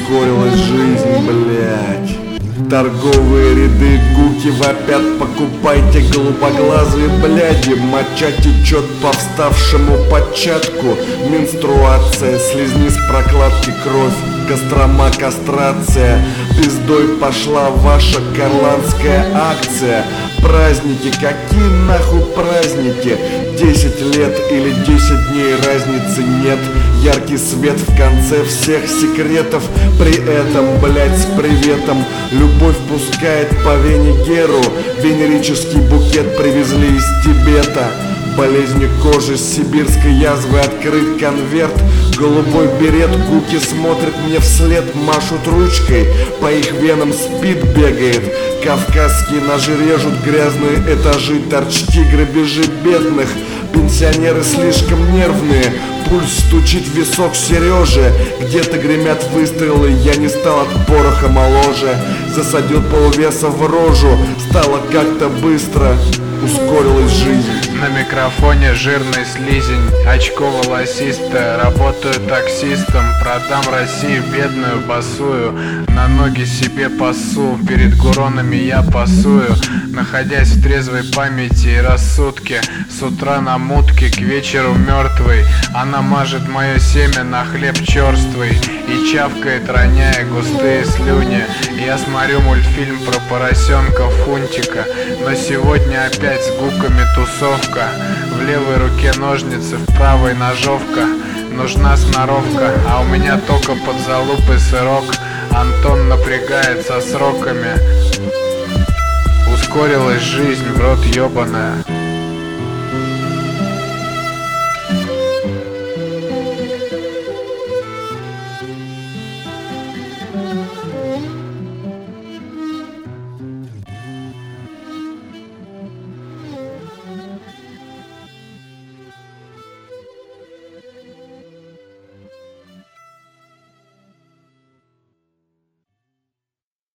ускорилась жизнь, блять. Торговые ряды гуки вопят: покупайте, голубоглазые бляди. Моча течет по вставшему початку. Менструация, слизни с прокладки кровь. Кострома, кастрация. Пиздой пошла ваша карланская акция. Праздники, какие нахуй праздники? 10 лет или 10 дней, разницы нет. Яркий свет в конце всех секретов. При этом, блять, с приветом любовь пускает по вене Геру. Венерический букет привезли из Тибета. Болезнью кожи, с сибирской язвы открыт конверт. Голубой берет, гуки смотрят мне вслед, машут ручкой. По их венам спид бегает. Кавказские ножи режут грязные этажи, торчки, грабежи бедных. Пенсионеры слишком нервные, пульс стучит в висок Сережи. Где-то гремят выстрелы, я не стал от пороха моложе. Засадил полвеса в рожу, стало как-то быстро, ускорилась жизнь. На микрофоне жирный слизень, очко волосистое. Работаю таксистом, продам Россию бедную босую. На ноги себе пасу, перед гуронами я пасую. Находясь в трезвой памяти и рассудке, с утра на мутке, к вечеру мертвый. Она мажет мое семя на хлеб черствый и чавкает, роняя густые слюни. Я смотрю мультфильм про поросенка Фунтика, но сегодня опять с гуками тусовка. В левой руке ножницы, в правой ножовка. Нужна сноровка, а у меня только под залупой сырок. Антон напрягает со сроками. Ускорилась жизнь, в рот ёбаная.